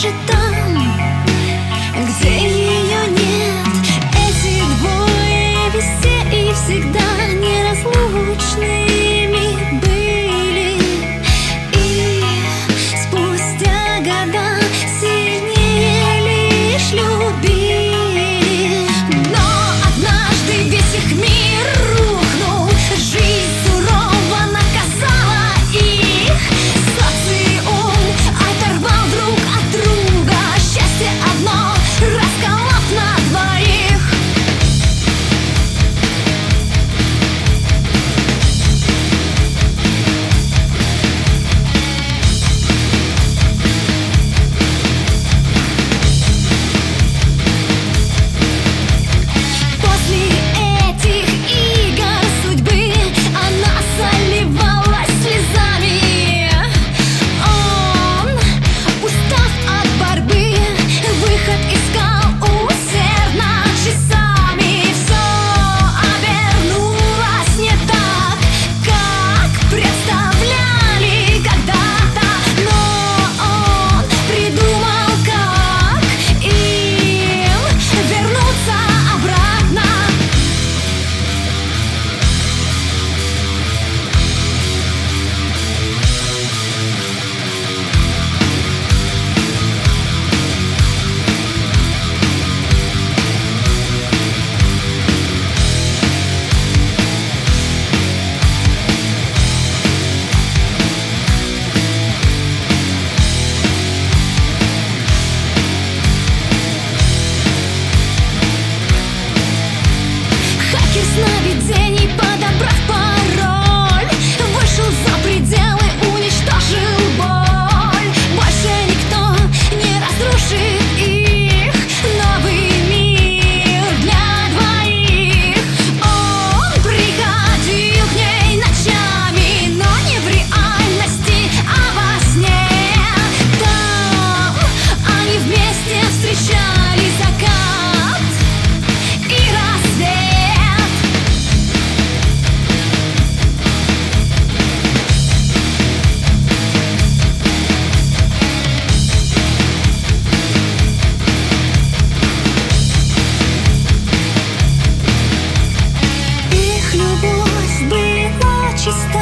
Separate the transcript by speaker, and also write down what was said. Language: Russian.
Speaker 1: даже там, где ее нет. Эти двое везде и всегда неразлучными были, и спустя года сильнее лишь любили. Но однажды весь их мир рухнул, жизнь сурово наказала их. Социум оторвал друг от друга счастье одно, расколов на двоих. После этих игр судьбы она заливалась слезами. Он, устав от борьбы, выход искал усердно часами. Все обернулось не так, как представляли когда-то, но он придумал, как им вернуться обратно. Хакер сновидений, подобрав пароль, вышел за пределы, уничтожил боль. Больше никто не разрушит их новый мир для двоих. Он приходил к ней ночами, но не в реальности, а во сне. Там они вместе встречали закат и рассвет. Их любовь была чиста,